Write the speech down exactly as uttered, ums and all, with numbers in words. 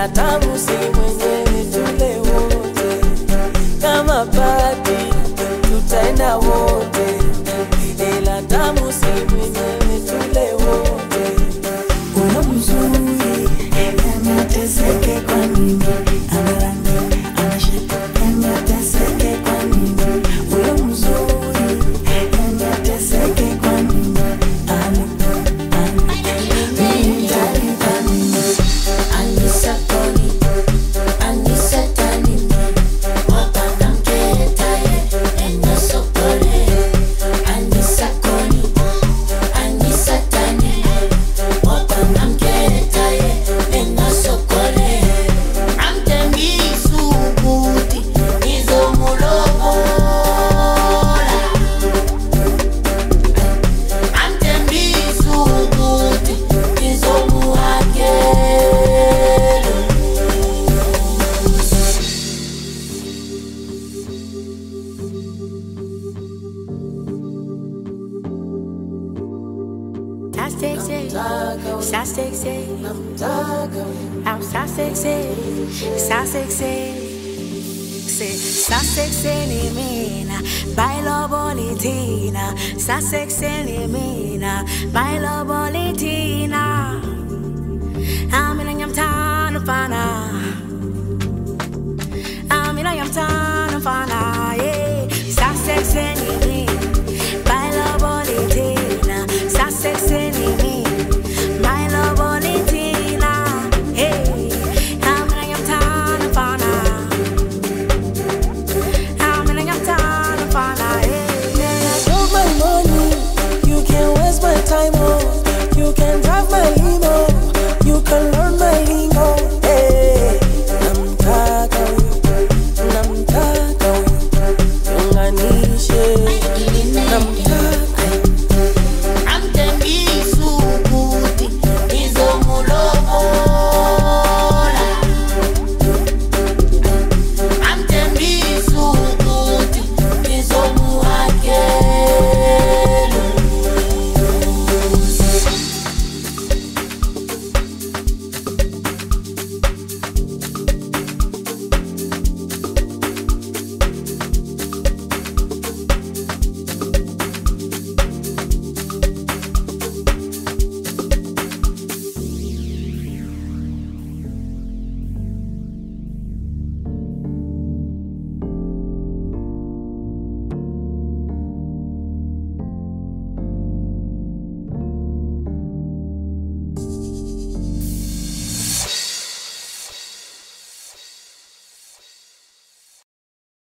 ila tamu si mwenyewe, tule wote kama party tutaenda wote, ila tamu si mwenyewe, tule wote. Uyo mzuri anateseke kwa nini? Anarangi anashika anateseke kwa nini? Uyo mzuri anateseke kwa nini? Ana ana mimi ndani ndani anisa koni anisa tani wapanga mketa ye ena sokole anisa koni anisa tani wapanga mketa ye ena sokole amtembi subuti izo mulobola amtembi subuti izo muhakelo. That's sexy, that's sexy, I'm so sexy, so sexy. Sa sexy ni mina, bailo bolitina. Sa sexy ni mina, bailo bolitina. I'm in a yam town of fana. I'm in a yam town.